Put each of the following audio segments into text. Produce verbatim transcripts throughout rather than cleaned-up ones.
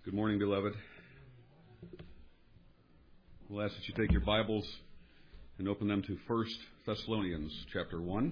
Good morning, beloved. We'll ask that you take your Bibles and open them to First Thessalonians chapter one.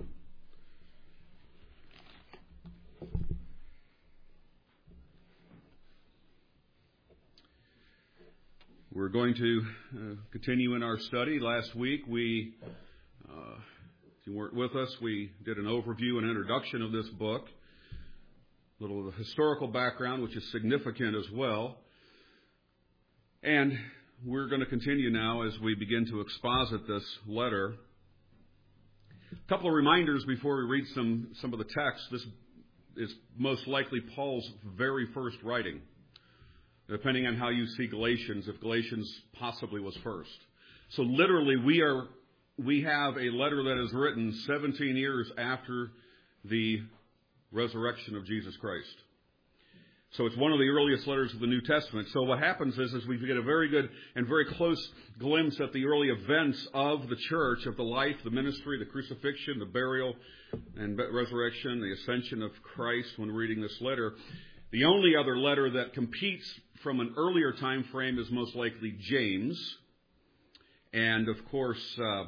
We're going to uh, continue in our study. Last week, we, uh, if you weren't with us, we did an overview and introduction of this book. A little of the historical background, which is significant as well. And we're going to continue now as we begin to exposit this letter. A couple of reminders before we read some, some of the text. This is most likely Paul's very first writing, depending on how you see Galatians, if Galatians possibly was first. So literally, we are we have a letter that is written seventeen years after the resurrection of Jesus Christ. So it's one of the earliest letters of the New Testament. So what happens is, is we get a very good and very close glimpse at the early events of the church, of the life, the ministry, the crucifixion, the burial and resurrection, the ascension of Christ when reading this letter. The only other letter that competes from an earlier time frame is most likely James. And of course,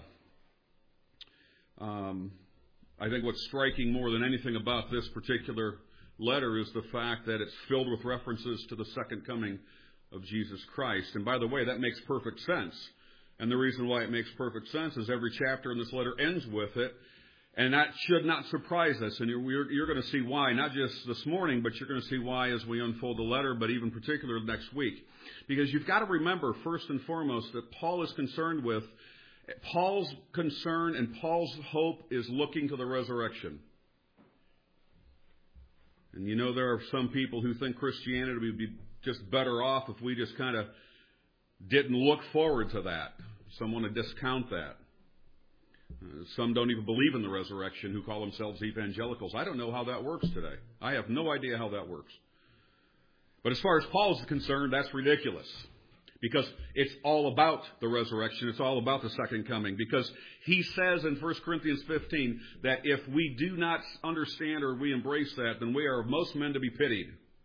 uh, um, I think what's striking more than anything about this particular letter is the fact that it's filled with references to the second coming of Jesus Christ. And by the way, that makes perfect sense. And the reason why it makes perfect sense is every chapter in this letter ends with it. And that should not surprise us. And you're, you're going to see why, not just this morning, but you're going to see why as we unfold the letter, but even particularly next week. Because you've got to remember, first and foremost, that Paul is concerned with Paul's concern and Paul's hope is looking to the resurrection. And you know, there are some people who think Christianity would be just better off if we just kind of didn't look forward to that. Some want to discount that. Uh, some don't even believe in the resurrection who call themselves evangelicals. I don't know how that works today. I have no idea how that works. But as far as Paul is concerned, that's ridiculous. Because it's all about the resurrection. It's all about the second coming. Because he says in First Corinthians fifteen that if we do not understand or we embrace that, then we are most men to be pitied.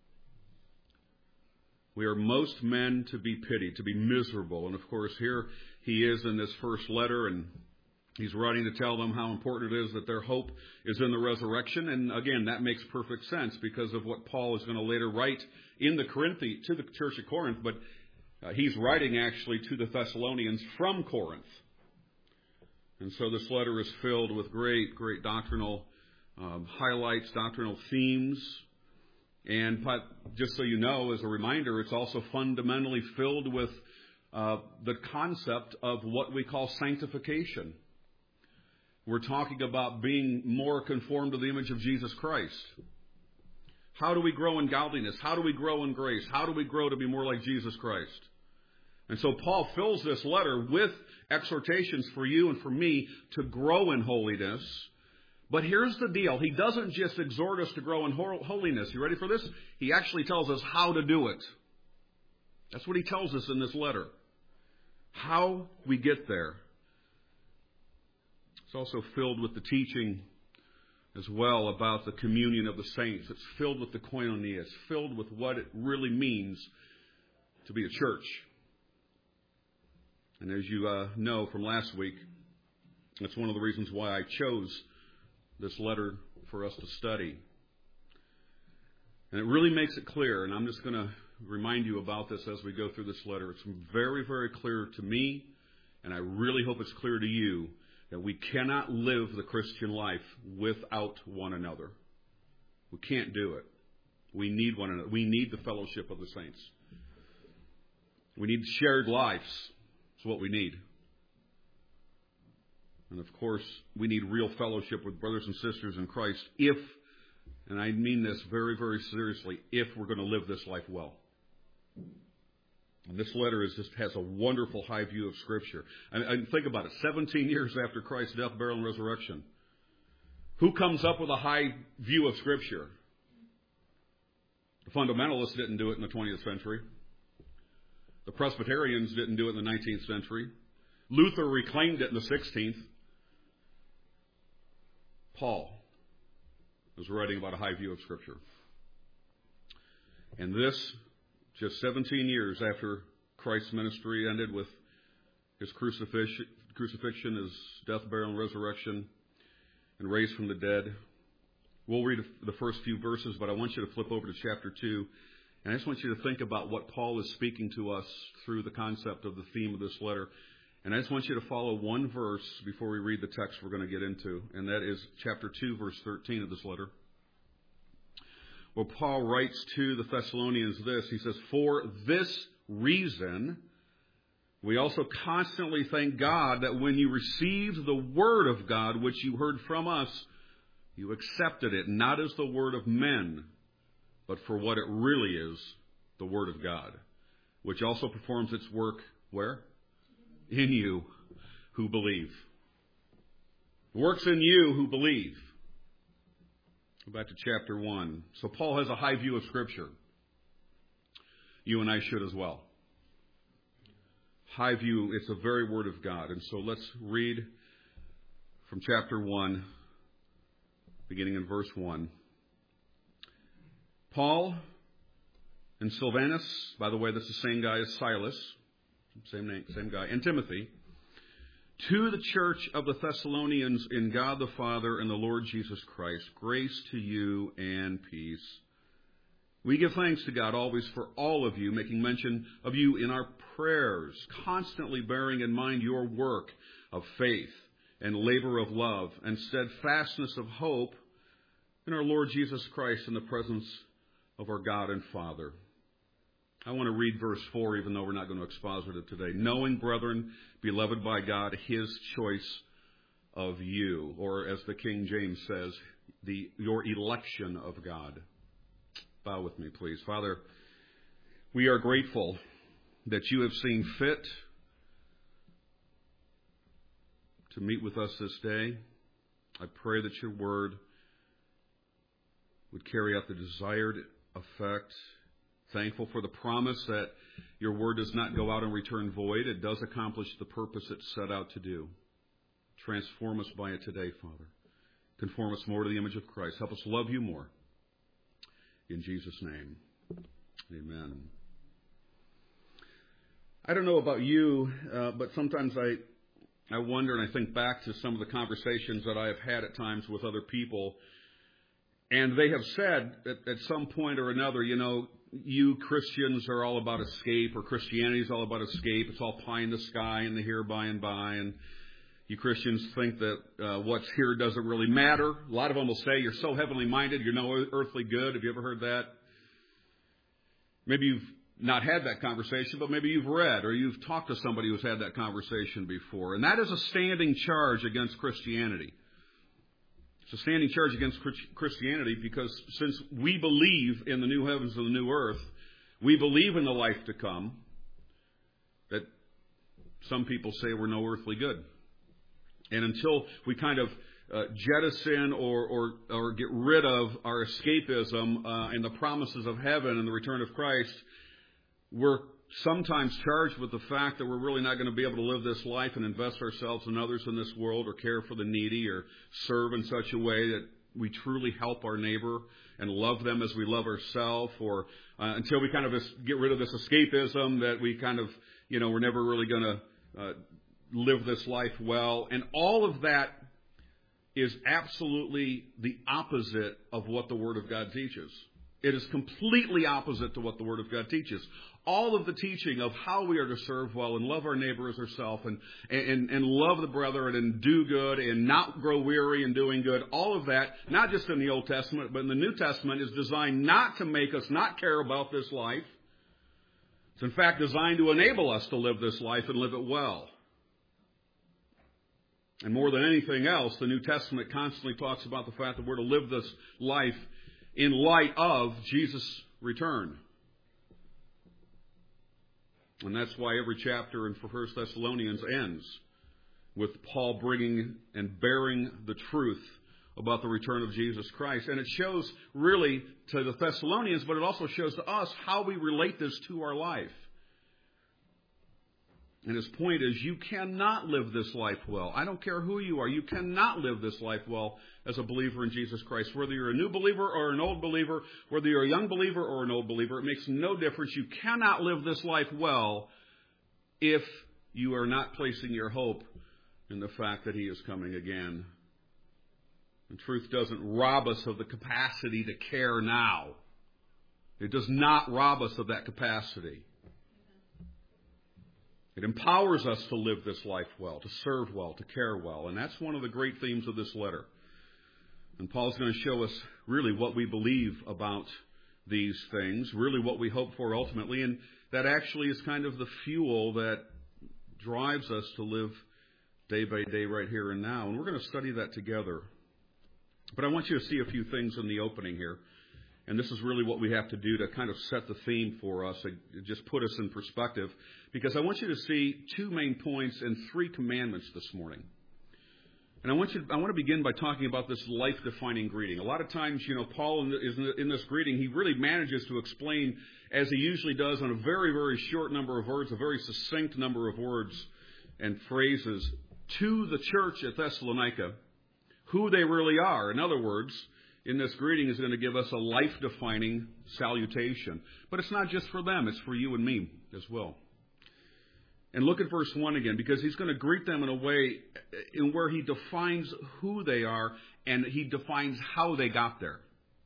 We are most men to be pitied, to be miserable. And of course, here he is in this first letter, and he's writing to tell them how important it is that their hope is in the resurrection. And again, that makes perfect sense because of what Paul is going to later write in the Corinthi, to the church of Corinth. But Uh, he's writing actually to the Thessalonians from Corinth. And so this letter is filled with great, great doctrinal um, highlights, doctrinal themes. And but just so you know, as a reminder, it's also fundamentally filled with uh, the concept of what we call sanctification. We're talking about being more conformed to the image of Jesus Christ. How do we grow in godliness? How do we grow in grace? How do we grow to be more like Jesus Christ? And so Paul fills this letter with exhortations for you and for me to grow in holiness. But here's the deal. He doesn't just exhort us to grow in holiness. You ready for this? He actually tells us how to do it. That's what he tells us in this letter. How we get there. It's also filled with the teaching as well about the communion of the saints. It's filled with the koinonia. It's filled with what it really means to be a church. And as you uh, know from last week, that's one of the reasons why I chose this letter for us to study. And it really makes it clear, and I'm just going to remind you about this as we go through this letter. It's very, very clear to me, and I really hope it's clear to you, that we cannot live the Christian life without one another. We can't do it. We need one another. We need the fellowship of the saints. We need shared lives. That's what we need. And of course, we need real fellowship with brothers and sisters in Christ if, and I mean this very, very seriously, if we're going to live this life well. And this letter is just has a wonderful high view of Scripture. And, and think about it, seventeen years after Christ's death, burial, and resurrection. Who comes up with a high view of Scripture? The fundamentalists didn't do it in the twentieth century. The Presbyterians didn't do it in the nineteenth century. Luther reclaimed it in the sixteenth. Paul was writing about a high view of Scripture. And this just seventeen years after Christ's ministry ended with his crucifixion, crucifixion, his death, burial, and resurrection, and raised from the dead. We'll read the first few verses, but I want you to flip over to chapter two. And I just want you to think about what Paul is speaking to us through the concept of the theme of this letter. And I just want you to follow one verse before we read the text we're going to get into. And that is chapter two, verse thirteen of this letter. Well, Paul writes to the Thessalonians this. He says, "For this reason, we also constantly thank God that when you received the word of God, which you heard from us, you accepted it, not as the word of men, but for what it really is, the word of God, which also performs its work," where? In you who believe. Works in you who believe. Go back to chapter one. So Paul has a high view of Scripture. You and I should as well. High view, it's the very word of God. And so let's read from chapter one, beginning in verse one. Paul and Silvanus, by the way, that's the same guy as Silas, same name, same guy, and Timothy, to the church of the Thessalonians in God the Father and the Lord Jesus Christ, grace to you and peace. We give thanks to God always for all of you, making mention of you in our prayers, constantly bearing in mind your work of faith and labor of love and steadfastness of hope in our Lord Jesus Christ in the presence of our God and Father. I want to read verse four, even though we're not going to exposit it today. "Knowing, brethren, beloved by God, his choice of you," or as the King James says, the your election of God. Bow with me, please. Father, we are grateful that you have seen fit to meet with us this day. I pray that your word would carry out the desired effect. Thankful for the promise that your word does not go out and return void. It does accomplish the purpose it's set out to do. Transform us by it today, Father. Conform us more to the image of Christ. Help us love you more. In Jesus' name, amen. I don't know about you, uh, but sometimes I, I wonder and I think back to some of the conversations that I have had at times with other people. And they have said at, at some point or another, you know, you Christians are all about escape, or Christianity is all about escape. It's all pie in the sky and the here by and by. And you Christians think that uh, what's here doesn't really matter. A lot of them will say you're so heavenly minded, you're no earthly good. Have you ever heard that? Maybe you've not had that conversation, but maybe you've read or you've talked to somebody who's had that conversation before. And that is a standing charge against Christianity. It's a standing charge against Christianity because since we believe in the new heavens and the new earth, we believe in the life to come, that some people say we're no earthly good. And until we kind of uh, jettison or, or, or get rid of our escapism uh, and the promises of heaven and the return of Christ, we're sometimes charged with the fact that we're really not going to be able to live this life and invest ourselves in others in this world or care for the needy or serve in such a way that we truly help our neighbor and love them as we love ourselves, or uh, until we kind of get rid of this escapism that we kind of, you know, we're never really going to uh, live this life well. And all of that is absolutely the opposite of what the Word of God teaches. It is completely opposite to what the Word of God teaches. All of the teaching of how we are to serve well and love our neighbor as ourselves and, and, and love the brethren and do good and not grow weary in doing good, all of that, not just in the Old Testament, but in the New Testament, is designed not to make us not care about this life. It's in fact designed to enable us to live this life and live it well. And more than anything else, the New Testament constantly talks about the fact that we're to live this life in light of Jesus' return. And that's why every chapter in First Thessalonians ends with Paul bringing and bearing the truth about the return of Jesus Christ. And it shows really to the Thessalonians, but it also shows to us how we relate this to our life. And his point is, you cannot live this life well. I don't care who you are. You cannot live this life well as a believer in Jesus Christ. Whether you're a new believer or an old believer, whether you're a young believer or an old believer, it makes no difference. You cannot live this life well if you are not placing your hope in the fact that he is coming again. And truth doesn't rob us of the capacity to care now. It does not rob us of that capacity. It empowers us to live this life well, to serve well, to care well. And that's one of the great themes of this letter. And Paul's going to show us really what we believe about these things, really what we hope for ultimately. And that actually is kind of the fuel that drives us to live day by day right here and now. And we're going to study that together. But I want you to see a few things in the opening here. And this is really what we have to do to kind of set the theme for us, just put us in perspective. Because I want you to see two main points and three commandments this morning. And I want you, I want to begin by talking about this life-defining greeting. A lot of times, you know, Paul is in this greeting, he really manages to explain, as he usually does, in a very, very short number of words, a very succinct number of words and phrases, to the church at Thessalonica, who they really are. In other words, in this greeting is going to give us a life-defining salutation. But it's not just for them, it's for you and me as well. And look at verse one again, because he's going to greet them in a way in where he defines who they are and he defines how they got there.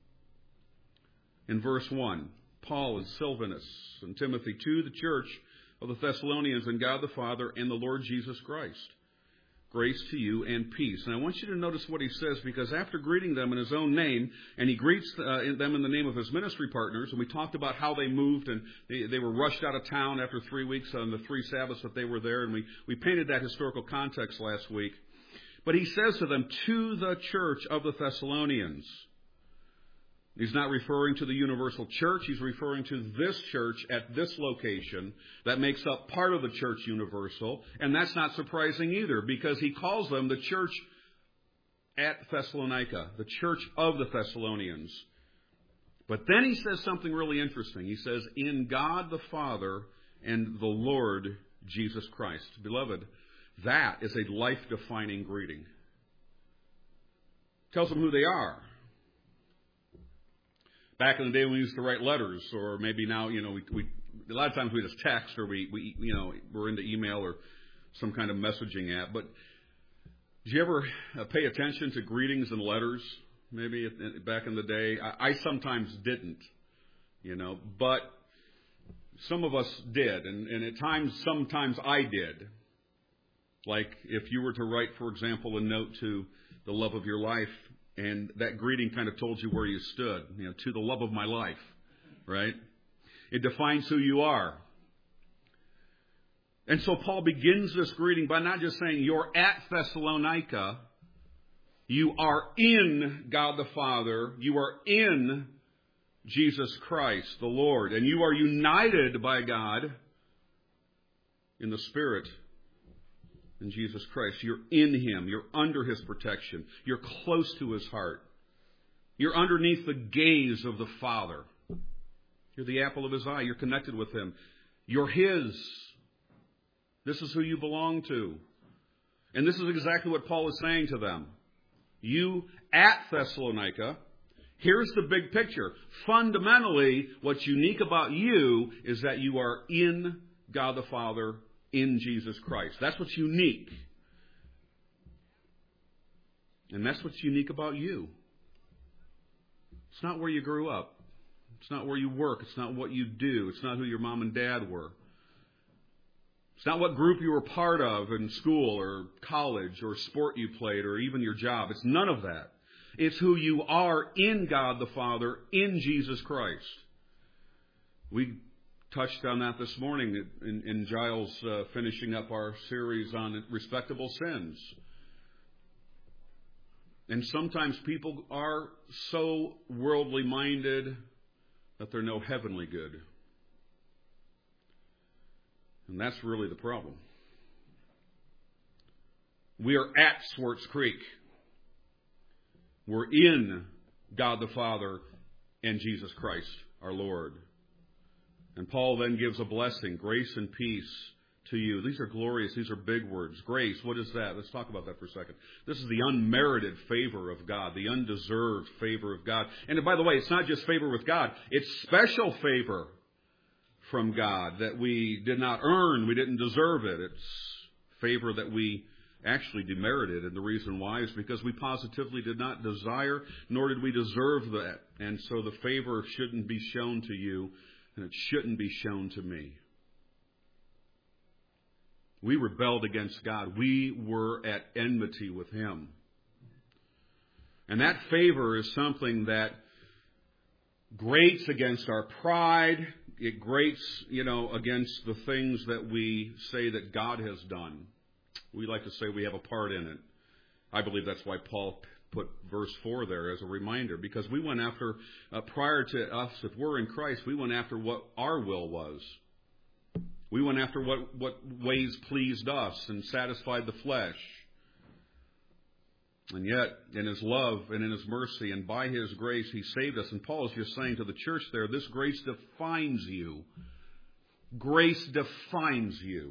In verse one, Paul and Silvanus and Timothy to the church of the Thessalonians and God the Father and the Lord Jesus Christ. Grace to you and peace. And I want you to notice what he says, because after greeting them in his own name, and he greets uh, them in the name of his ministry partners, and we talked about how they moved, and they, they were rushed out of town after three weeks on the three Sabbaths that they were there, and we, we painted that historical context last week. But he says to them, to the church of the Thessalonians. He's not referring to the universal church. He's referring to this church at this location that makes up part of the church universal. And that's not surprising either, because he calls them the church at Thessalonica, the church of the Thessalonians. But then he says something really interesting. He says, in God the Father and the Lord Jesus Christ. Beloved, that is a life-defining greeting. Tells them who they are. Back in the day when we used to write letters, or maybe now, you know, we, we a lot of times we just text, or we, we, you know, we're into email or some kind of messaging app. But did you ever pay attention to greetings and letters? Maybe back in the day, I, I sometimes didn't, you know, but some of us did, and, and at times, sometimes I did. Like if you were to write, for example, a note to the love of your life. And that greeting kind of told you where you stood, you know, to the love of my life, right? It defines who you are. And so Paul begins this greeting by not just saying you're at Thessalonica, you are in God the Father, you are in Jesus Christ, the Lord, and you are united by God in the Spirit. In Jesus Christ. You're in Him. You're under His protection. You're close to His heart. You're underneath the gaze of the Father. You're the apple of His eye. You're connected with Him. You're His. This is who you belong to. And this is exactly what Paul is saying to them. You at Thessalonica, here's the big picture. Fundamentally, what's unique about you is that you are in God the Father, in Jesus Christ. That's what's unique. And that's what's unique about you. It's not where you grew up. It's not where you work. It's not what you do. It's not who your mom and dad were. It's not what group you were part of in school or college or sport you played or even your job. It's none of that. It's who you are in God the Father, in Jesus Christ. We touched on that this morning in, in Giles uh, finishing up our series on respectable sins. And sometimes people are so worldly minded that they're no heavenly good. And that's really the problem. We are at Swartz Creek. We're in God the Father and Jesus Christ, our Lord. And Paul then gives a blessing, grace and peace to you. These are glorious. These are big words. Grace, what is that? Let's talk about that for a second. This is the unmerited favor of God, the undeserved favor of God. And by the way, it's not just favor with God. It's special favor from God that we did not earn. We didn't deserve it. It's favor that we actually demerited. And the reason why is because we positively did not desire, nor did we deserve that. And so the favor shouldn't be shown to you, and it shouldn't be shown to me. We rebelled against God. We were at enmity with Him. And that favor is something that grates against our pride. It grates, you know, against the things that we say that God has done. We like to say we have a part in it. I believe that's why Paul put verse four there as a reminder, because we went after, uh, prior to us, if we're in Christ, we went after what our will was. We went after what, what ways pleased us and satisfied the flesh. And yet, in His love and in His mercy and by His grace, He saved us. And Paul is just saying to the church there, this grace defines you. Grace defines you.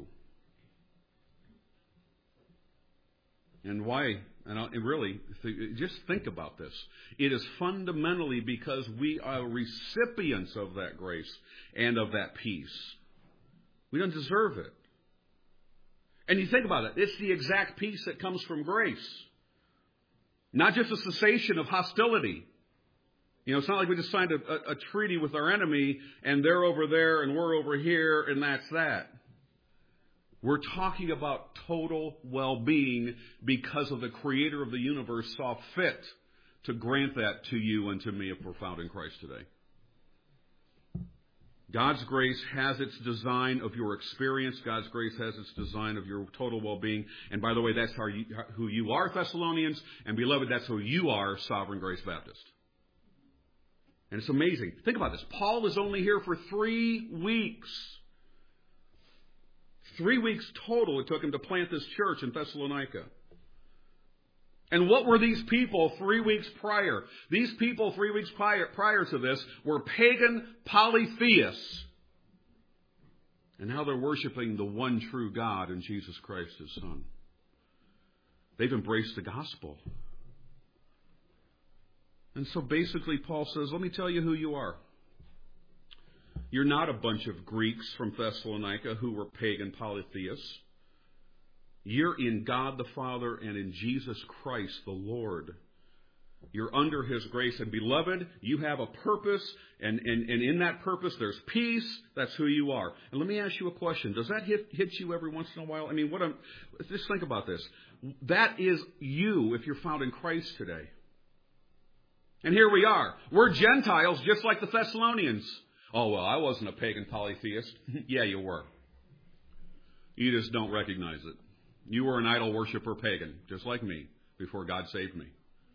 And why? And really, just think about this. It is fundamentally because we are recipients of that grace and of that peace. We don't deserve it. And you think about it. It's the exact peace that comes from grace. Not just a cessation of hostility. You know, it's not like we just signed a, a, a treaty with our enemy and they're over there and we're over here and that's that. We're talking about total well-being because of the Creator of the universe saw fit to grant that to you and to me if we're found in Christ today. God's grace has its design of your experience. God's grace has its design of your total well-being. And by the way, that's how you, who you are, Thessalonians. And beloved, that's who you are, Sovereign Grace Baptist. And it's amazing. Think about this. Paul is only here for three weeks. Three weeks total it took him to plant this church in Thessalonica. And what were these people three weeks prior? These people three weeks prior, prior to this were pagan polytheists. And now they're worshiping the one true God in Jesus Christ, His Son. They've embraced the gospel. And so basically Paul says, let me tell you who you are. You're not a bunch of Greeks from Thessalonica who were pagan polytheists. You're in God the Father and in Jesus Christ the Lord. You're under His grace. And beloved, you have a purpose. And, and, and in that purpose, there's peace. That's who you are. And let me ask you a question. Does that hit, hit you every once in a while? I mean, what I'm, just think about this. That is you if you're found in Christ today. And here we are. We're Gentiles just like the Thessalonians. Oh, well, I wasn't a pagan polytheist. Yeah, you were. You just don't recognize it. You were an idol worshiper pagan, just like me, before God saved me.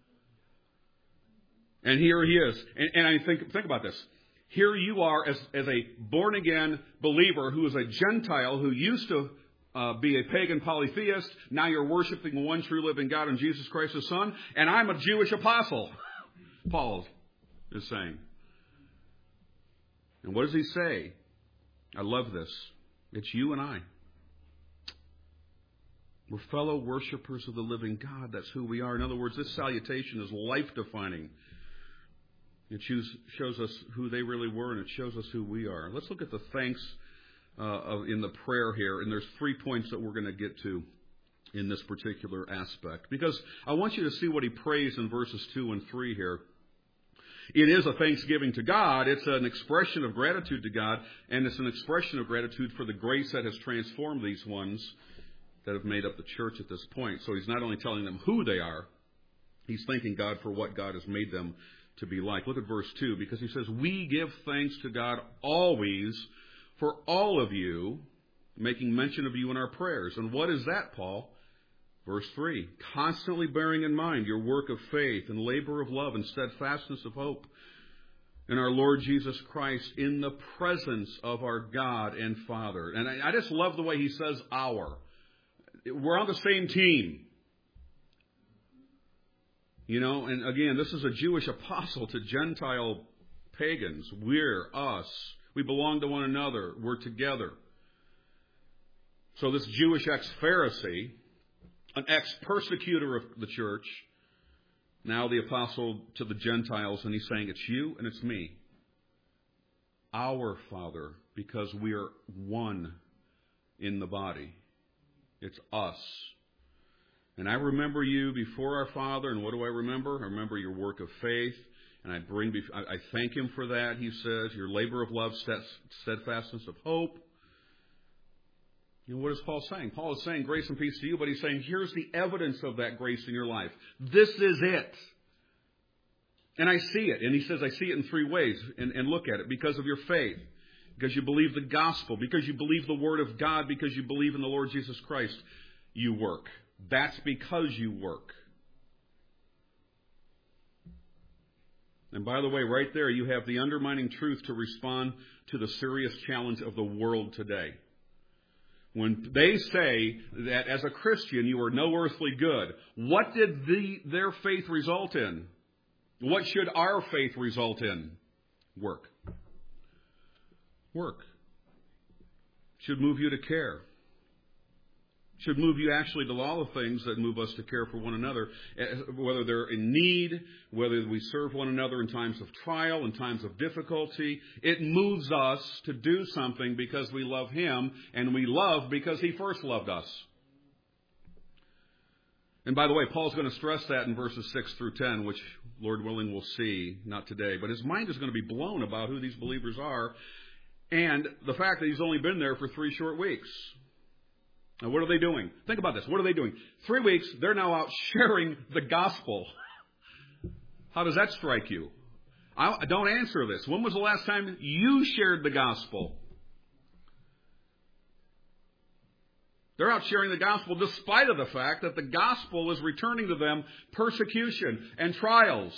And here He is. And, and I think, think about this. Here you are as, as a born-again believer who is a Gentile who used to uh, be a pagan polytheist. Now you're worshiping the one true living God in Jesus Christ, His Son. And I'm a Jewish apostle, Paul is saying. And what does he say? I love this. It's you and I. We're fellow worshipers of the living God. That's who we are. In other words, this salutation is life-defining. It choose, shows us who they really were, and it shows us who we are. Let's look at the thanks uh, of, in the prayer here. And there's three points that we're going to get to in this particular aspect. Because I want you to see what he prays in verses two and three here. It is a thanksgiving to God. It's an expression of gratitude to God. And it's an expression of gratitude for the grace that has transformed these ones that have made up the church at this point. So he's not only telling them who they are, he's thanking God for what God has made them to be like. Look at verse two, because he says, we give thanks to God always for all of you, making mention of you in our prayers. And what is that, Paul? Verse three, constantly bearing in mind your work of faith and labor of love and steadfastness of hope in our Lord Jesus Christ in the presence of our God and Father. And I, I just love the way he says our. We're on the same team. You know, and again, this is a Jewish apostle to Gentile pagans. We're us. We belong to one another. We're together. So this Jewish ex-Pharisee, an ex-persecutor of the church, now the apostle to the Gentiles, and he's saying, it's you and it's me. Our Father, because we are one in the body. It's us. And I remember you before our Father, and what do I remember? I remember your work of faith, and I bring, I thank Him for that, he says, your labor of love, steadfastness of hope. You know, what is Paul saying? Paul is saying grace and peace to you, but he's saying here's the evidence of that grace in your life. This is it. And I see it. And he says I see it in three ways. And, and look at it. Because of your faith. Because you believe the gospel. Because you believe the word of God. Because you believe in the Lord Jesus Christ. You work. That's because you work. And by the way, right there you have the undermining truth to respond to the serious challenge of the world today. When they say that as a Christian you are no earthly good, what did the, their faith result in? What should our faith result in? Work. Work. Should move you to care. Should move you actually to all the things that move us to care for one another, whether they're in need, whether we serve one another in times of trial, in times of difficulty. It moves us to do something because we love Him, and we love because He first loved us. And by the way, Paul's going to stress that in verses six through ten, which, Lord willing, we'll see, not today. But his mind is going to be blown about who these believers are, and the fact that he's only been there for three short weeks. Now, what are they doing? Think about this. What are they doing? Three weeks, they're now out sharing the gospel. How does that strike you? I, don't answer this. When was the last time you shared the gospel? They're out sharing the gospel despite of the fact that the gospel is returning to them persecution and trials.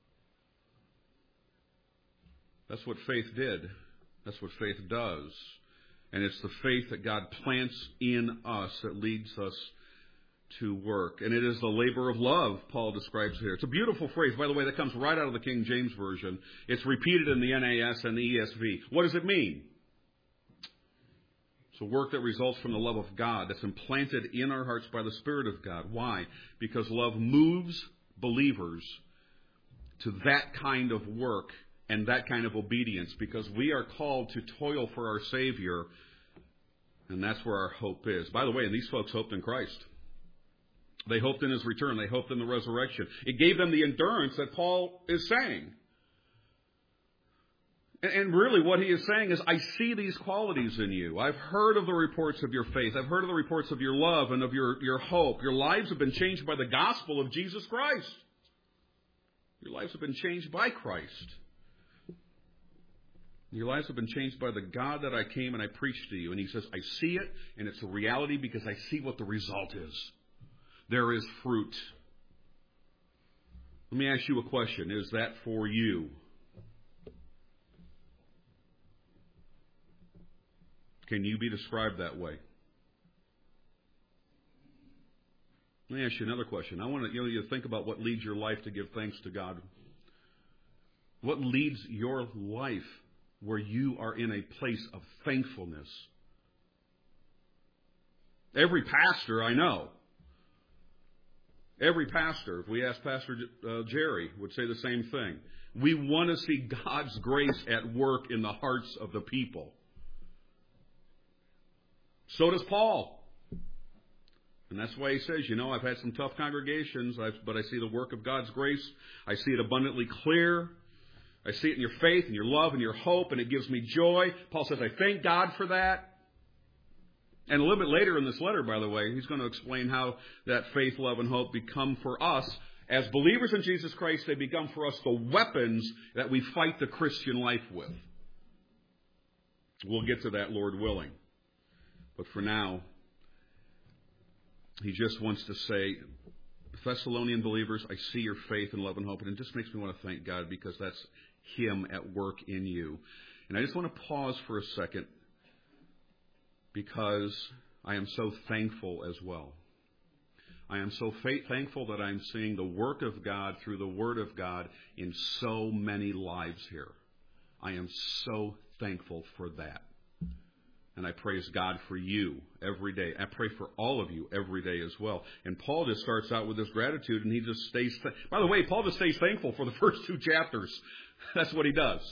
That's what faith did. That's what faith does. And it's the faith that God plants in us that leads us to work. And it is the labor of love Paul describes here. It's a beautiful phrase. By the way, that comes right out of the King James Version. It's repeated in the N A S and the E S V. What does it mean? It's a work that results from the love of God that's implanted in our hearts by the Spirit of God. Why? Because love moves believers to that kind of work and that kind of obedience, because we are called to toil for our Savior, and that's where our hope is. By the way, these folks hoped in Christ. They hoped in His return. They hoped in the resurrection. It gave them the endurance that Paul is saying. And really what he is saying is, I see these qualities in you. I've heard of the reports of your faith. I've heard of the reports of your love and of your, your hope. Your lives have been changed by the gospel of Jesus Christ. Your lives have been changed by Christ. Your lives have been changed by the God that I came and I preached to you. And he says, I see it, and it's a reality because I see what the result is. There is fruit. Let me ask you a question. Is that for you? Can you be described that way? Let me ask you another question. I want to, you know, you think about what leads your life to give thanks to God. What leads your life where you are in a place of thankfulness? Every pastor I know, every pastor, if we ask Pastor uh, Jerry, would say the same thing. We want to see God's grace at work in the hearts of the people. So does Paul. And that's why he says, you know, I've had some tough congregations, I've, but I see the work of God's grace. I see it abundantly clear. I see it in your faith and your love and your hope, and it gives me joy. Paul says, I thank God for that. And a little bit later in this letter, by the way, he's going to explain how that faith, love, and hope become for us, as believers in Jesus Christ, they become for us the weapons that we fight the Christian life with. We'll get to that, Lord willing. But for now, he just wants to say, Thessalonian believers, I see your faith and love and hope, and it just makes me want to thank God because that's Him at work in you. And I just want to pause for a second because I am so thankful as well. I am so fa- thankful that I'm seeing the work of God through the Word of God in so many lives here. I am so thankful for that. And I praise God for you every day. I pray for all of you every day as well. And Paul just starts out with this gratitude, and he just stays... Th- By the way, Paul just stays thankful for the first two chapters. That's what he does.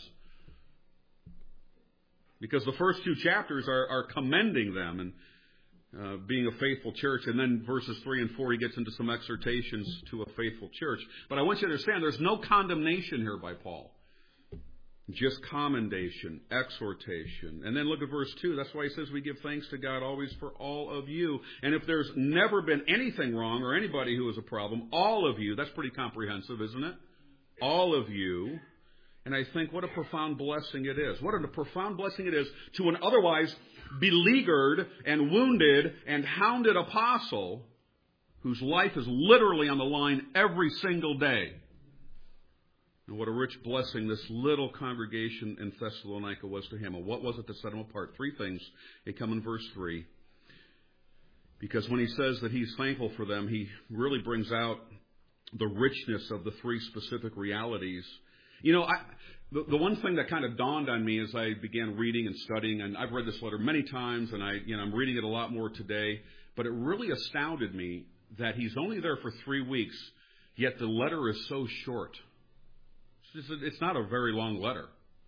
Because the first two chapters are, are commending them and uh, being a faithful church. And then verses three and four, he gets into some exhortations to a faithful church. But I want you to understand, there's no condemnation here by Paul. Just commendation, exhortation. And then look at verse two. That's why he says we give thanks to God always for all of you. And if there's never been anything wrong or anybody who is a problem, all of you, that's pretty comprehensive, isn't it? All of you. And I think what a profound blessing it is. What a profound blessing it is to an otherwise beleaguered and wounded and hounded apostle whose life is literally on the line every single day. And what a rich blessing this little congregation in Thessalonica was to him. And what was it that set him apart? Three things. They come in verse three. Because when he says that he's thankful for them, he really brings out the richness of the three specific realities. You know, I, the, the one thing that kind of dawned on me as I began reading and studying, and I've read this letter many times, and I, you know, I'm reading it a lot more today, but it really astounded me that he's only there for three weeks, yet the letter is so short. It's not a very long letter.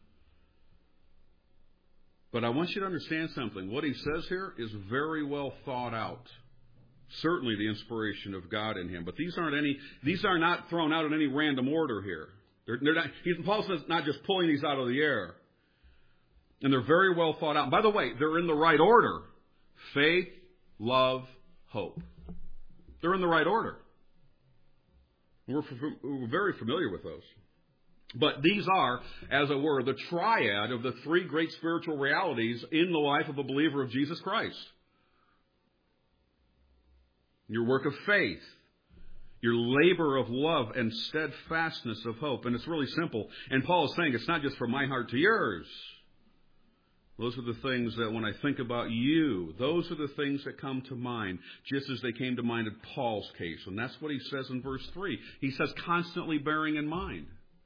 But I want you to understand something. What he says here is very well thought out. Certainly the inspiration of God in him. But these aren't any, these are not thrown out in any random order here. They're, they're not, Paul says not just pulling these out of the air. And they're very well thought out. By the way, they're in the right order. Faith, love, hope. They're in the right order. We're, we're very familiar with those. But these are, as it were, the triad of the three great spiritual realities in the life of a believer of Jesus Christ. Your work of faith, your labor of love, and steadfastness of hope. And it's really simple. And Paul is saying it's not just from my heart to yours. Those are the things that when I think about you, those are the things that come to mind, just as they came to mind in Paul's case. And that's what he says in verse three. He says, constantly bearing in mind.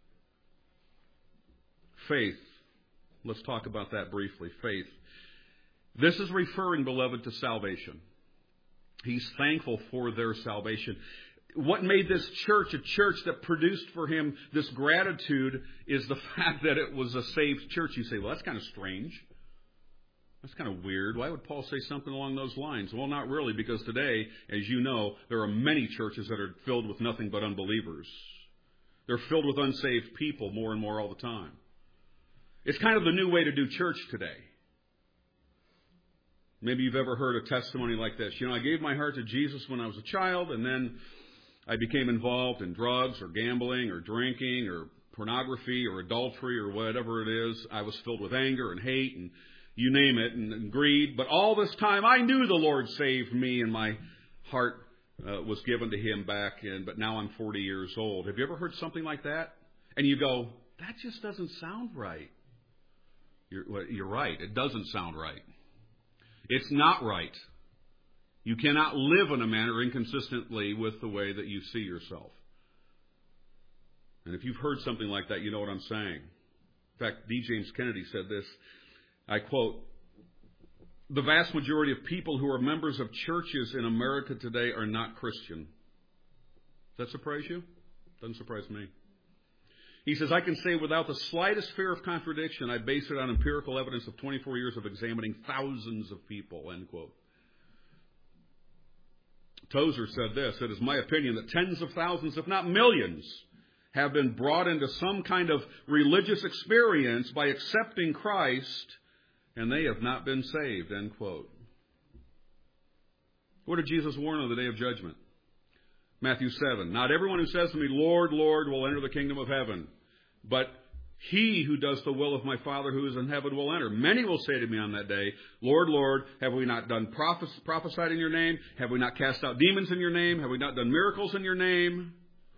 Faith. Let's talk about that briefly. Faith. This is referring, beloved, to salvation. He's thankful for their salvation. What made this church a church that produced for him this gratitude is the fact that it was a saved church. You say, well, that's kind of strange. That's kind of weird. Why would Paul say something along those lines? Well, not really, because today, as you know, there are many churches that are filled with nothing but unbelievers. They're filled with unsaved people more and more all the time. It's kind of the new way to do church today. Maybe you've ever heard a testimony like this. You know, I gave my heart to Jesus when I was a child, and then I became involved in drugs or gambling or drinking or pornography or adultery or whatever it is. I was filled with anger and hate and you name it, and, and greed. But all this time, I knew the Lord saved me, and my heart uh, was given to Him back in. But now I'm forty years old. Have you ever heard something like that? And you go, that just doesn't sound right. You're, well, you're right. It doesn't sound right. It's not right. You cannot live in a manner inconsistently with the way that you see yourself. And if you've heard something like that, you know what I'm saying. In fact, D. James Kennedy said this, I quote, "The vast majority of people who are members of churches in America today are not Christian." Does that surprise you? Doesn't surprise me. He says, "I can say without the slightest fear of contradiction, I base it on empirical evidence of twenty-four years of examining thousands of people," end quote. Tozer said this, "It is my opinion that tens of thousands, if not millions, have been brought into some kind of religious experience by accepting Christ, and they have not been saved," end quote. What did Jesus warn on the day of judgment? Matthew seven, "Not everyone who says to me, 'Lord, Lord,' will enter the kingdom of heaven, but he who does the will of my Father who is in heaven will enter. Many will say to me on that day, 'Lord, Lord, have we not done prophes- prophesied in your name? Have we not cast out demons in your name? Have we not done miracles in your name?'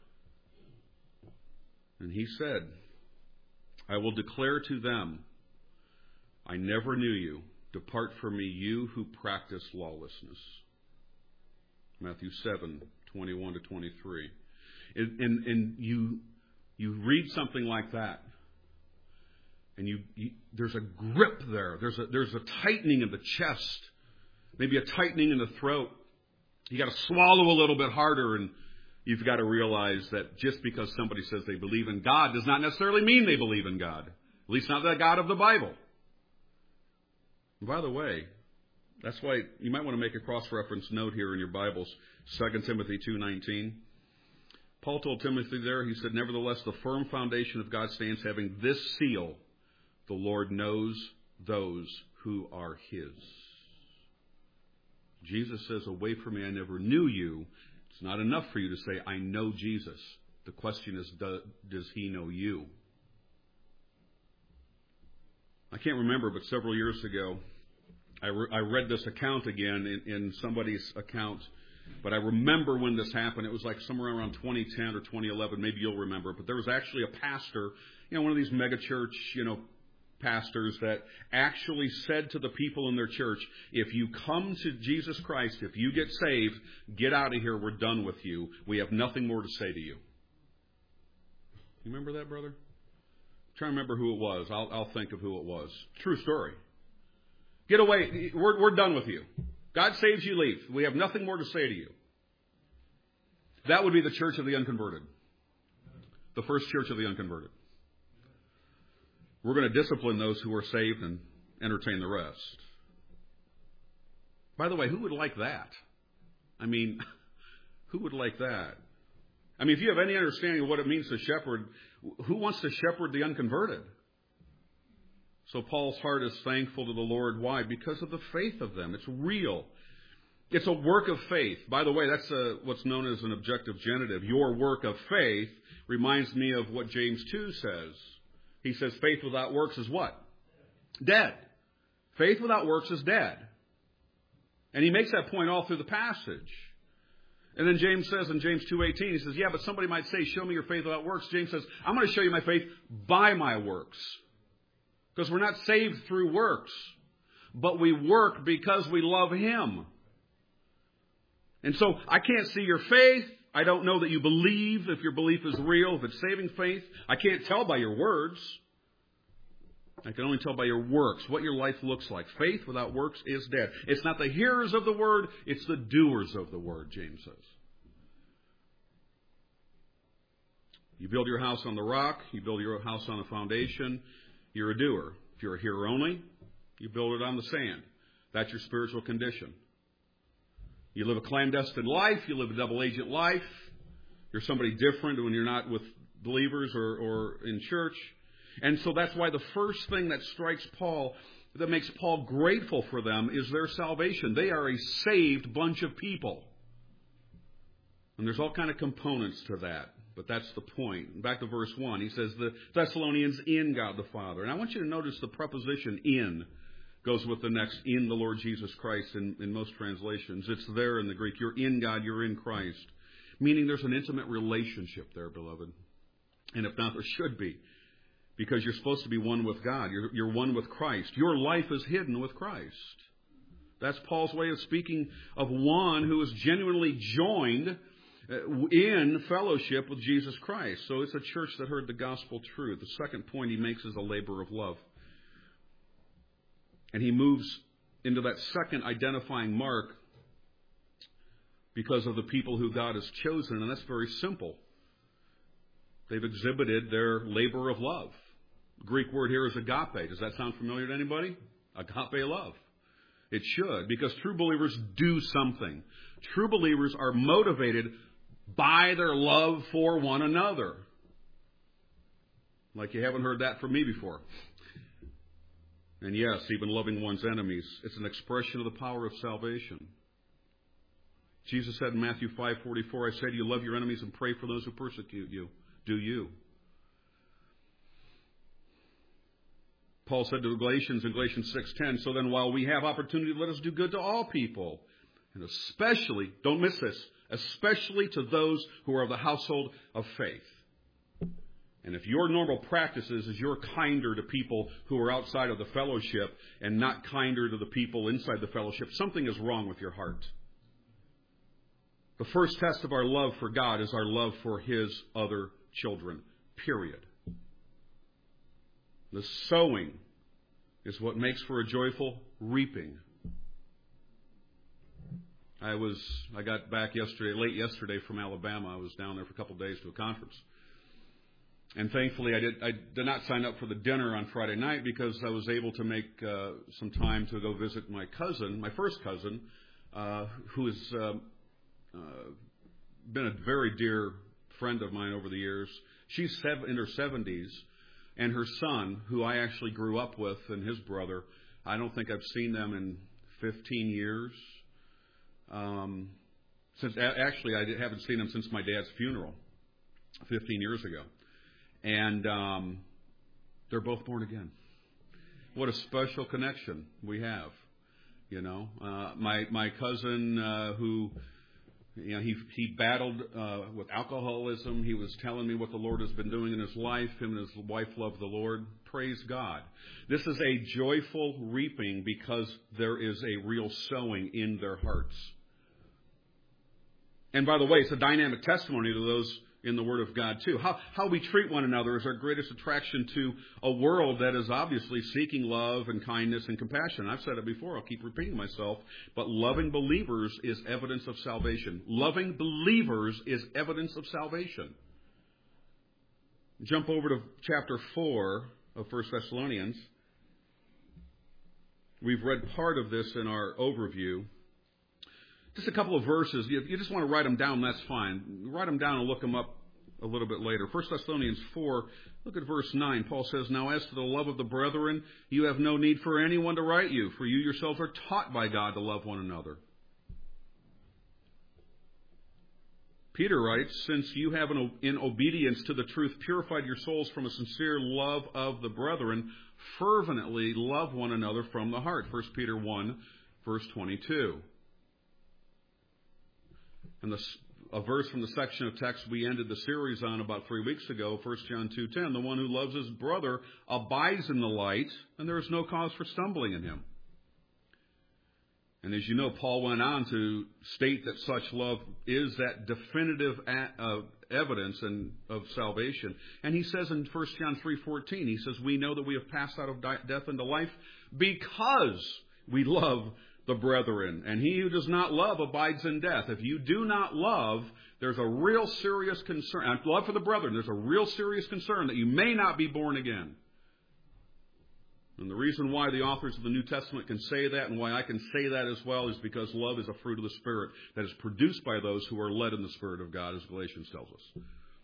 And he said, 'I will declare to them, I never knew you. Depart from me, you who practice lawlessness.'" Matthew seven, twenty-one to twenty-three. And, and, and you, you read something like that, And you, you there's a grip there. There's a, there's a tightening of the chest. Maybe a tightening in the throat. You got to swallow a little bit harder, and you've got to realize that just because somebody says they believe in God does not necessarily mean they believe in God. At least not the God of the Bible. And by the way, that's why you might want to make a cross-reference note here in your Bibles, Second Timothy two nineteen. Paul told Timothy there, he said, nevertheless, the firm foundation of God stands, having this seal, the Lord knows those who are His. Jesus says, away from me, I never knew you. It's not enough for you to say, I know Jesus. The question is, does He know you? I can't remember, but several years ago, I, re- I read this account again in, in somebody's account. But I remember when this happened. It was like somewhere around twenty ten or twenty eleven. Maybe you'll remember. But there was actually a pastor, you know, one of these mega church, you know, pastors that actually said to the people in their church, if you come to Jesus Christ, if you get saved, get out of here. We're done with you. We have nothing more to say to you. You remember that, brother? I'm trying to remember who it was. I'll, I'll think of who it was. True story. Get away. We're, we're done with you. God saves you, leave. We have nothing more to say to you. That would be the church of the unconverted. The first church of the unconverted. We're going to discipline those who are saved and entertain the rest. By the way, who would like that? I mean, who would like that? I mean, if you have any understanding of what it means to shepherd, who wants to shepherd the unconverted? So Paul's heart is thankful to the Lord. Why? Because of the faith of them. It's real. It's a work of faith. By the way, that's a, what's known as an objective genitive. Your work of faith reminds me of what James two says. He says faith without works is what? Dead. Faith without works is dead. And he makes that point all through the passage. And then James says in James two eighteen, he says, yeah, but somebody might say, show me your faith without works. James says, I'm going to show you my faith by my works. Because we're not saved through works, but we work because we love Him. And so I can't see your faith. I don't know that you believe, if your belief is real, if it's saving faith. I can't tell by your words. I can only tell by your works, what your life looks like. Faith without works is dead. It's not the hearers of the word, it's the doers of the word, James says. You build your house on the rock, you build your house on a foundation. You're a doer. If you're a hearer only, you build it on the sand. That's your spiritual condition. You live a clandestine life. You live a double agent life. You're somebody different when you're not with believers or, or in church. And so that's why the first thing that strikes Paul, that makes Paul grateful for them, is their salvation. They are a saved bunch of people. And there's all kind of components to that. But that's the point. Back to verse one. He says, the Thessalonians in God the Father. And I want you to notice the preposition in goes with the next, in the Lord Jesus Christ in, in most translations. It's there in the Greek. You're in God, you're in Christ. Meaning there's an intimate relationship there, beloved. And if not, there should be. Because you're supposed to be one with God. You're, you're one with Christ. Your life is hidden with Christ. That's Paul's way of speaking of one who is genuinely joined in fellowship with Jesus Christ. So it's a church that heard the gospel truth. The second point he makes is a labor of love. And he moves into that second identifying mark because of the people who God has chosen. And that's very simple. They've exhibited their labor of love. The Greek word here is agape. Does that sound familiar to anybody? Agape love. It should, because true believers do something. True believers are motivated by their love for one another. Like you haven't heard that from me before. And yes, even loving one's enemies, it's an expression of the power of salvation. Jesus said in Matthew five forty-four, I say to you, love your enemies and pray for those who persecute you. Do you? Paul said to the Galatians in Galatians six ten, so then while we have opportunity, let us do good to all people. And especially, don't miss this, especially to those who are of the household of faith. And if your normal practices is you're kinder to people who are outside of the fellowship and not kinder to the people inside the fellowship, something is wrong with your heart. The first test of our love for God is our love for His other children, period. The sowing is what makes for a joyful reaping. I was I got back yesterday, late yesterday from Alabama. I was down there for a couple of days to a conference. And thankfully, I did I did not sign up for the dinner on Friday night because I was able to make uh, some time to go visit my cousin, my first cousin, uh, who has uh, uh, been a very dear friend of mine over the years. She's seven, in her seventies, and her son, who I actually grew up with, and his brother, I don't think I've seen them in fifteen years. Um, since actually, I haven't seen them since my dad's funeral, fifteen years ago, and um, they're both born again. What a special connection we have, you know. Uh, my my cousin uh, who, you know, he he battled uh, with alcoholism. He was telling me what the Lord has been doing in his life. Him and his wife love the Lord. Praise God. This is a joyful reaping because there is a real sowing in their hearts. And by the way, it's a dynamic testimony to those in the Word of God too. How how we treat one another is our greatest attraction to a world that is obviously seeking love and kindness and compassion. I've said it before, I'll keep repeating myself, but loving believers is evidence of salvation. Loving believers is evidence of salvation. Jump over to chapter four of First Thessalonians. We've read part of this in our overview. Just a couple of verses. If you just want to write them down, that's fine. Write them down and look them up a little bit later. First Thessalonians four, look at verse nine. Paul says, "Now as to the love of the brethren, you have no need for anyone to write you, for you yourselves are taught by God to love one another." Peter writes, "Since you have in obedience to the truth purified your souls from a sincere love of the brethren, fervently love one another from the heart." First Peter one, verse twenty-two. And the, a verse from the section of text we ended the series on about three weeks ago, First John two ten, "The one who loves his brother abides in the light, and there is no cause for stumbling in him." And as you know, Paul went on to state that such love is that definitive uh, evidence and, of salvation. And he says in First John three fourteen, he says, "We know that we have passed out of death into life because we love the brethren. And he who does not love abides in death." If you do not love, there's a real serious concern. And love for the brethren, there's a real serious concern that you may not be born again. And the reason why the authors of the New Testament can say that, and why I can say that as well, is because love is a fruit of the Spirit that is produced by those who are led in the Spirit of God, as Galatians tells us.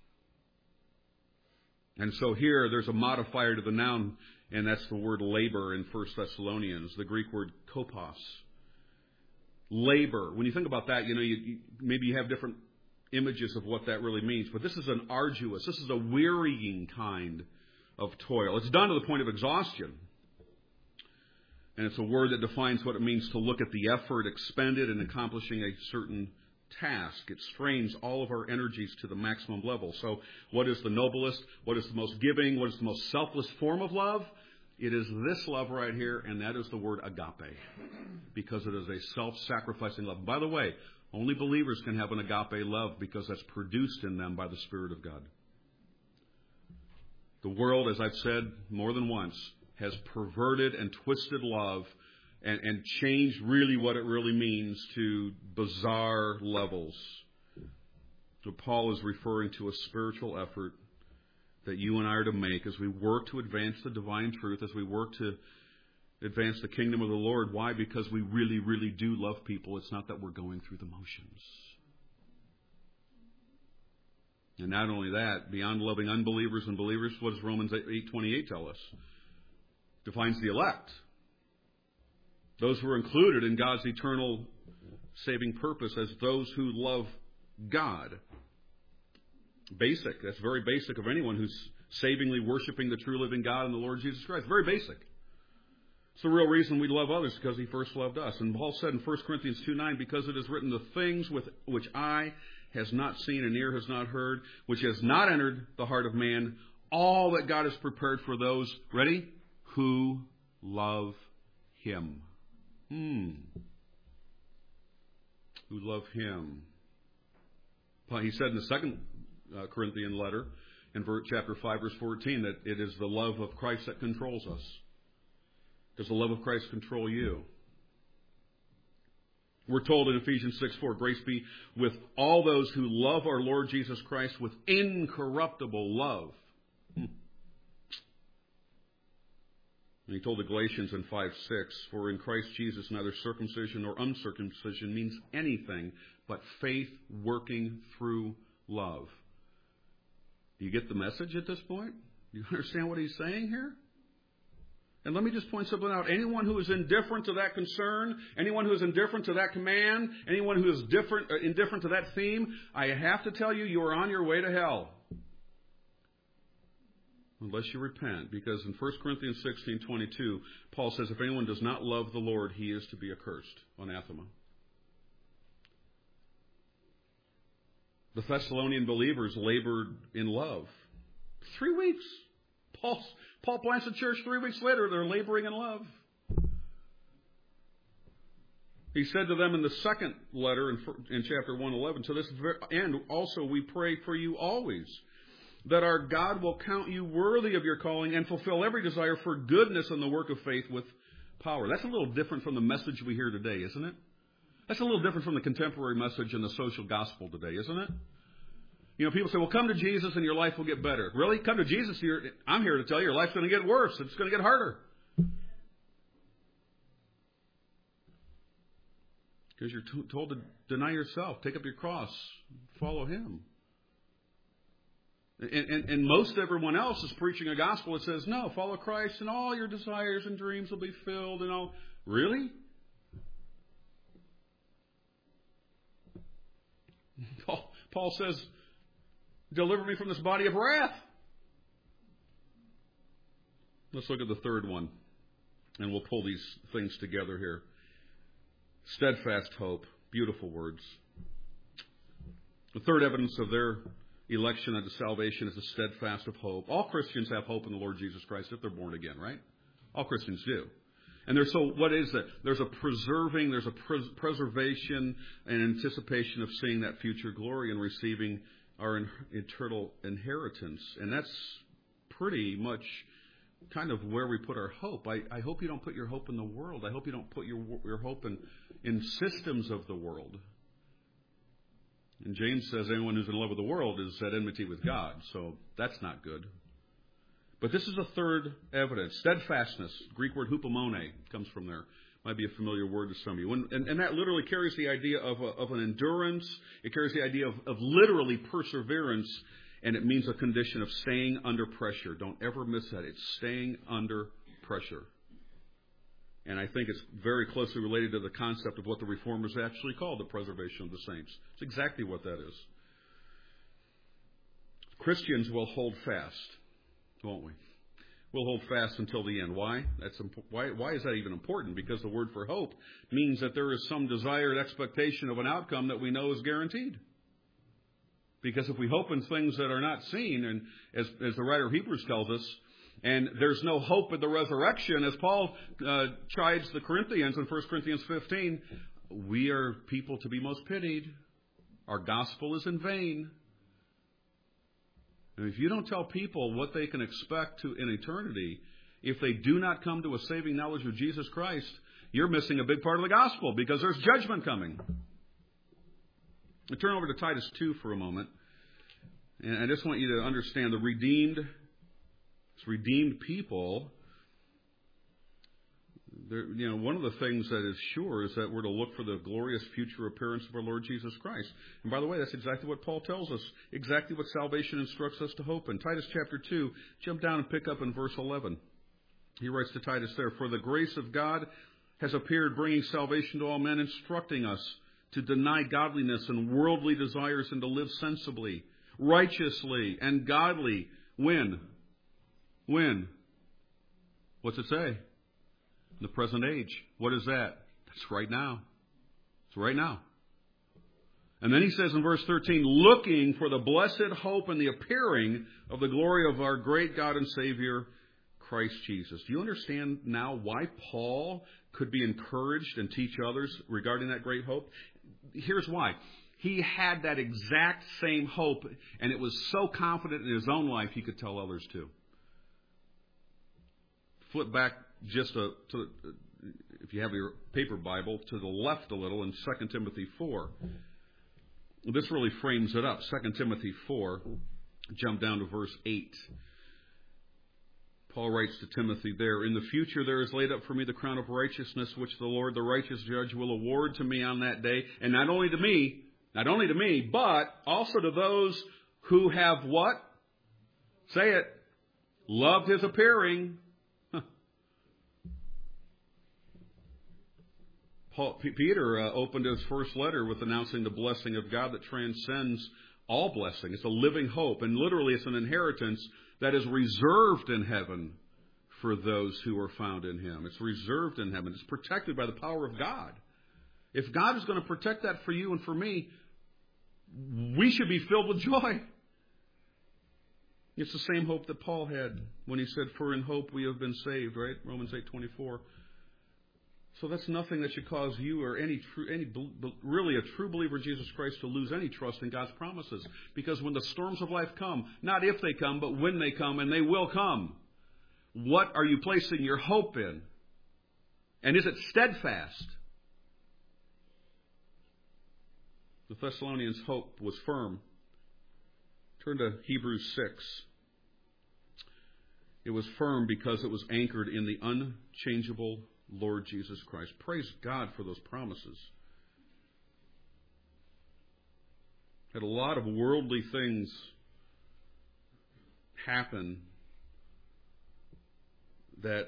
And so here, there's a modifier to the noun, and that's the word labor in First Thessalonians, the Greek word kopos. Labor. When you think about that, you know, you, you, maybe you have different images of what that really means. But this is an arduous, this is a wearying kind of toil. It's done to the point of exhaustion. And it's a word that defines what it means to look at the effort expended in accomplishing a certain task. It strains all of our energies to the maximum level. So what is the noblest? What is the most giving? What is the most selfless form of love? It is this love right here, and that is the word agape, because it is a self-sacrificing love. By the way, only believers can have an agape love because that's produced in them by the Spirit of God. The world, as I've said more than once, has perverted and twisted love and, and changed really what it really means to bizarre levels. So Paul is referring to a spiritual effort that you and I are to make as we work to advance the divine truth, as we work to advance the kingdom of the Lord. Why? Because we really, really do love people. It's not that we're going through the motions. And not only that, beyond loving unbelievers and believers, what does Romans eight twenty-eight tell us? Defines the elect. Those who are included in God's eternal saving purpose as those who love God. Basic. That's very basic of anyone who's savingly worshiping the true living God and the Lord Jesus Christ. Very basic. It's the real reason we love others, because He first loved us. And Paul said in First Corinthians two nine, "Because it is written, the things with which eye has not seen and ear has not heard, which has not entered the heart of man, all that God has prepared for those," ready? "Who love Him." Hmm. Who love Him. He said in the second uh, Corinthian letter, in chapter five, verse fourteen, that it is the love of Christ that controls us. Does the love of Christ control you? We're told in Ephesians six four, grace be with all those who love our Lord Jesus Christ with incorruptible love. Hmm. And he told the Galatians in five six, for in Christ Jesus neither circumcision nor uncircumcision means anything but faith working through love. Do you get the message at this point? Do you understand what he's saying here? And let me just point something out. Anyone who is indifferent to that concern, anyone who is indifferent to that command, anyone who is different, uh, indifferent to that theme, I have to tell you, you are on your way to hell. Unless you repent. Because in First Corinthians sixteen twenty-two, Paul says, if anyone does not love the Lord, he is to be accursed. Anathema. The Thessalonian believers labored in love. Three weeks. Paul, Paul plants a church. Three weeks later, they're laboring in love. He said to them in the second letter in, in chapter one eleven, to this end also we pray for you always, that our God will count you worthy of your calling and fulfill every desire for goodness in the work of faith with power. That's a little different from the message we hear today, isn't it? That's a little different from the contemporary message in the social gospel today, isn't it? You know, people say, well, come to Jesus and your life will get better. Really? Come to Jesus. You're, I'm here to tell you your life's going to get worse. It's going to get harder. Because you're t- told to deny yourself, take up your cross, follow Him. And, and, and most everyone else is preaching a gospel that says, no, follow Christ and all your desires and dreams will be filled and all. Really? Paul, Paul says, deliver me from this body of wrath. Let's look at the third one, and we'll pull these things together here. Steadfast hope. Beautiful words. The third evidence of their election unto salvation is the steadfast of hope. All Christians have hope in the Lord Jesus Christ if they're born again, right? All Christians do. And there's so what is that? There's a preserving, there's a pres- preservation and anticipation of seeing that future glory and receiving our in- eternal inheritance. And that's pretty much kind of where we put our hope. I, I hope you don't put your hope in the world. I hope you don't put your your hope in, in systems of the world. And James says anyone who's in love with the world is at enmity with God. So that's not good. But this is a third evidence. Steadfastness, Greek word hupomone, comes from there. Might be a familiar word to some of you. When, and, and that literally carries the idea of, a, of an endurance. It carries the idea of, of literally perseverance. And it means a condition of staying under pressure. Don't ever miss that. It's staying under pressure. And I think it's very closely related to the concept of what the Reformers actually called the preservation of the saints. It's exactly what that is. Christians will hold fast, won't we? We'll hold fast until the end. Why? That's why. Why is that even important? Because the word for hope means that there is some desired expectation of an outcome that we know is guaranteed. Because if we hope in things that are not seen, and as, as the writer of Hebrews tells us, and there's no hope in the resurrection, as Paul uh, chides the Corinthians in First Corinthians fifteen, we are people to be most pitied. Our gospel is in vain. And if you don't tell people what they can expect to in eternity, if they do not come to a saving knowledge of Jesus Christ, you're missing a big part of the gospel because there's judgment coming. I turn over to Titus two for a moment. And I just want you to understand the redeemed, redeemed people. You know, one of the things that is sure is that we're to look for the glorious future appearance of our Lord Jesus Christ. And by the way, that's exactly what Paul tells us, exactly what salvation instructs us to hope in. Titus chapter two, jump down and pick up in verse eleven. He writes to Titus there, for the grace of God has appeared, bringing salvation to all men, instructing us to deny godliness and worldly desires and to live sensibly, righteously, and godly. When? When? What's it say? In the present age. What is that? That's right now. It's right now. And then he says in verse thirteen, looking for the blessed hope and the appearing of the glory of our great God and Savior, Christ Jesus. Do you understand now why Paul could be encouraged and teach others regarding that great hope? Here's why. He had that exact same hope, and it was so confident in his own life he could tell others too. Flip back just a, to, if you have your paper Bible, to the left a little in Second Timothy four. This really frames it up. Second Timothy four, jump down to verse eight. Paul writes to Timothy there, "In the future there is laid up for me the crown of righteousness, which the Lord, the righteous judge, will award to me on that day. And not only to me, not only to me, but also to those who have" what? Say it. "Loved his appearing." Paul, P- Peter uh, opened his first letter with announcing the blessing of God that transcends all blessing. It's a living hope, and literally it's an inheritance that is reserved in heaven for those who are found in Him. It's reserved in heaven. It's protected by the power of God. If God is going to protect that for you and for me, we should be filled with joy. It's the same hope that Paul had when he said, "For in hope we have been saved," right? Romans eight twenty-four. So that's nothing that should cause you or any true, any really a true believer in Jesus Christ to lose any trust in God's promises. Because when the storms of life come, not if they come, but when they come, and they will come, what are you placing your hope in? And is it steadfast? The Thessalonians' hope was firm. Turn to Hebrews six. It was firm because it was anchored in the unchangeable Lord Jesus Christ. Praise God for those promises. Had a lot of worldly things happen that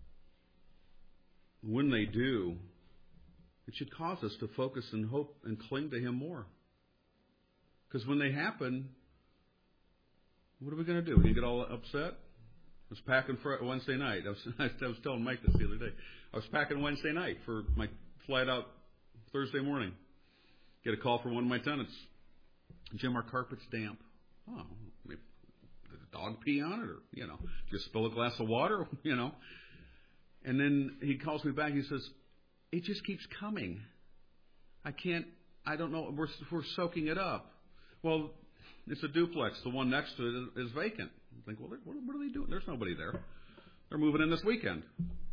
when they do, it should cause us to focus and hope and cling to Him more. Because when they happen, what are we going to do? Are we going to get all upset? I was packing for Wednesday night. I was, I was telling Mike this the other day. I was packing Wednesday night for my flight out Thursday morning. Get a call from one of my tenants. "Jim, our carpet's damp." "Oh, maybe did a dog pee on it, or, you know, just spill a glass of water, you know." And then he calls me back. He says, "It just keeps coming. I can't, I don't know, we're, we're soaking it up." Well, it's a duplex. The one next to it is vacant. I think, well, what, what are they doing? There's nobody there. They're moving in this weekend.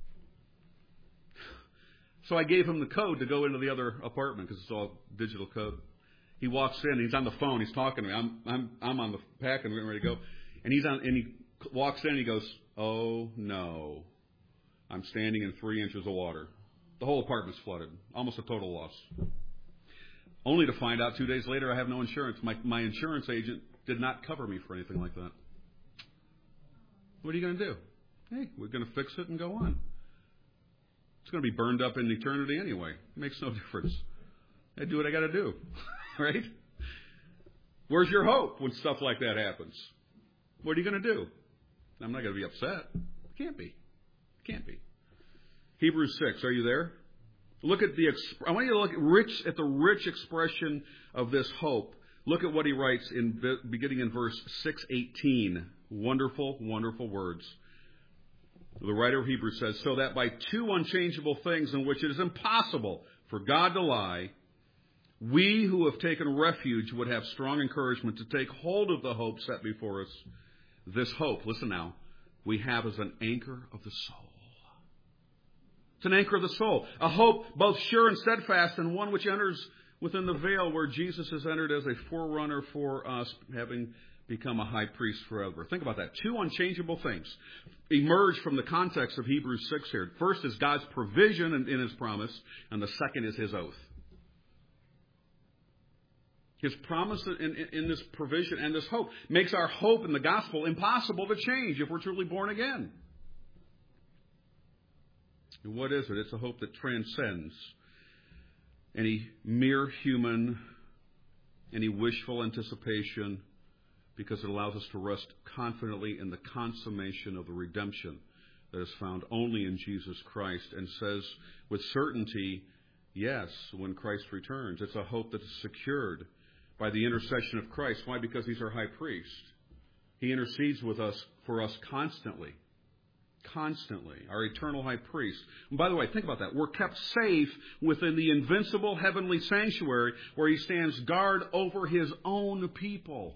So I gave him the code to go into the other apartment because it's all digital code. He walks in. He's on the phone. He's talking to me. I'm I'm I'm on the pack and getting ready to go. And he's on. And he walks in. And he goes, "Oh no, I'm standing in three inches of water. The whole apartment's flooded. Almost a total loss." Only to find out two days later I have no insurance. My my insurance agent did not cover me for anything like that. What are you going to do? Hey, we're going to fix it and go on. It's going to be burned up in eternity anyway. It makes no difference. I do what I got to do, right? Where's your hope when stuff like that happens? What are you going to do? I'm not going to be upset. Can't be. Can't be. Hebrews six. Are you there? Look at the. I want you to look at rich at the rich expression of this hope. Look at what he writes in beginning in verse six eighteen. Wonderful, wonderful words. The writer of Hebrews says, "So that by two unchangeable things in which it is impossible for God to lie, we who have taken refuge would have strong encouragement to take hold of the hope set before us." This hope, listen now, we have as an anchor of the soul. It's an anchor of the soul. A hope both sure and steadfast, and one which enters within the veil where Jesus has entered as a forerunner for us, having become a high priest forever. Think about that. Two unchangeable things emerge from the context of Hebrews six here. First is God's provision in, in His promise, and the second is His oath. His promise in, in, in this provision and this hope makes our hope in the gospel impossible to change if we're truly born again. And what is it? It's a hope that transcends any mere human, any wishful anticipation, because it allows us to rest confidently in the consummation of the redemption that is found only in Jesus Christ, and says with certainty, yes, when Christ returns. It's a hope that is secured by the intercession of Christ. Why? Because He's our high priest. He intercedes with us for us constantly. constantly, our eternal high priest. And by the way, think about that. We're kept safe within the invincible heavenly sanctuary where he stands guard over his own people.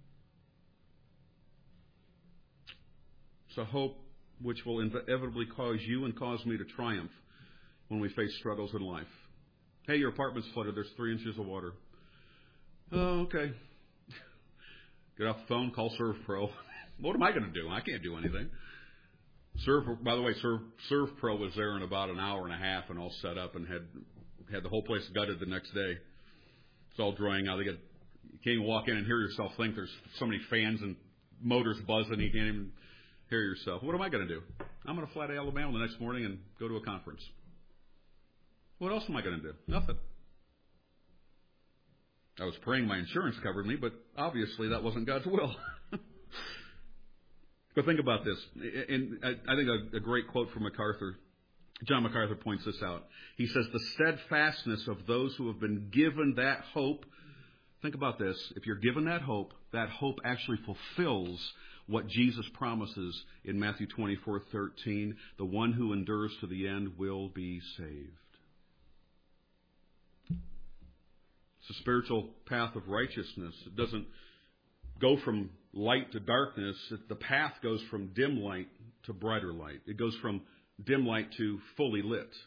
It's a hope which will inevitably cause you and cause me to triumph when we face struggles in life. Hey, your apartment's flooded. There's three inches of water. Oh, okay. Get off the phone, call ServPro. What am I going to do? I can't do anything. Serve, by the way, Serve, ServPro was there in about an hour and a half and all set up and had had the whole place gutted the next day. It's all drying out. They get, you can't even walk in and hear yourself think. There's so many fans and motors buzzing, you can't even hear yourself. What am I going to do? I'm going to fly to Alabama the next morning and go to a conference. What else am I going to do? Nothing. I was praying my insurance covered me, but obviously that wasn't God's will. But think about this. And I think a great quote from MacArthur, John MacArthur points this out. He says, the steadfastness of those who have been given that hope. Think about this. If you're given that hope, that hope actually fulfills what Jesus promises in Matthew twenty-four thirteen. The one who endures to the end will be saved. It's a spiritual path of righteousness. It doesn't go from light to darkness. The path goes from dim light to brighter light. It goes from dim light to fully lit. It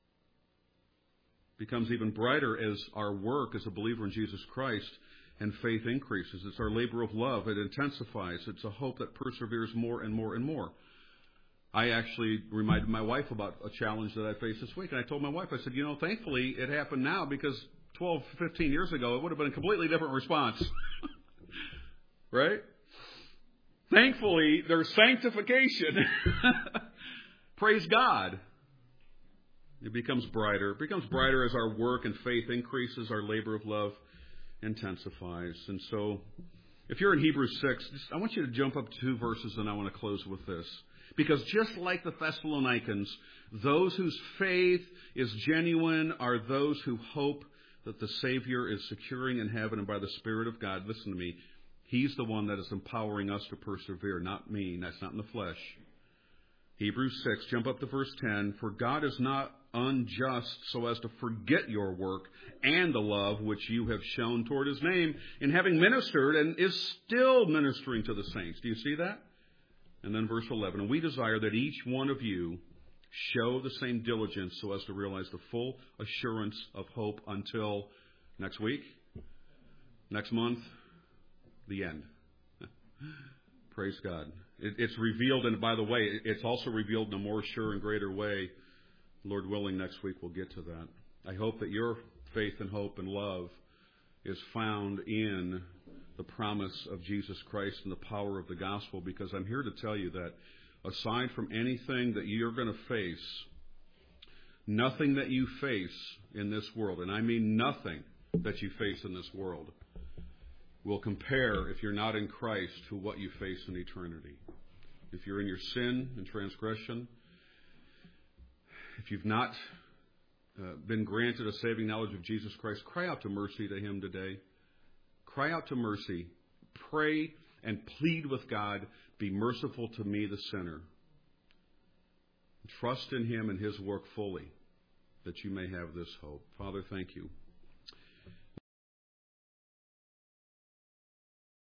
becomes even brighter as our work as a believer in Jesus Christ and faith increases. It's our labor of love. It intensifies. It's a hope that perseveres more and more and more. I actually reminded my wife about a challenge that I faced this week. And I told my wife, I said, you know, thankfully it happened now because twelve, fifteen years ago, it would have been a completely different response. Right? Thankfully, there's sanctification. Praise God. It becomes brighter. It becomes brighter as our work and faith increases, our labor of love intensifies. And so, if you're in Hebrews six, I want you to jump up two verses and I want to close with this. Because just like the Thessalonians, those whose faith is genuine are those who hope that the Savior is securing in heaven and by the Spirit of God. Listen to me. He's the one that is empowering us to persevere, not me. That's not in the flesh. Hebrews six, jump up to verse ten. For God is not unjust so as to forget your work and the love which you have shown toward His name in having ministered and is still ministering to the saints. Do you see that? And then verse eleven. And we desire that each one of you show the same diligence so as to realize the full assurance of hope until next week, next month, the end. Praise God. It, it's revealed, and by the way, it's also revealed in a more sure and greater way. Lord willing, next week we'll get to that. I hope that your faith and hope and love is found in the promise of Jesus Christ and the power of the gospel, because I'm here to tell you that aside from anything that you're going to face, nothing that you face in this world, and I mean nothing that you face in this world, will compare, if you're not in Christ, to what you face in eternity. If you're in your sin and transgression, if you've not uh, been granted a saving knowledge of Jesus Christ, cry out to mercy to Him today. Cry out to mercy. Pray and plead with God, be merciful to me, the sinner. Trust in Him and His work fully, that you may have this hope. Father, thank you.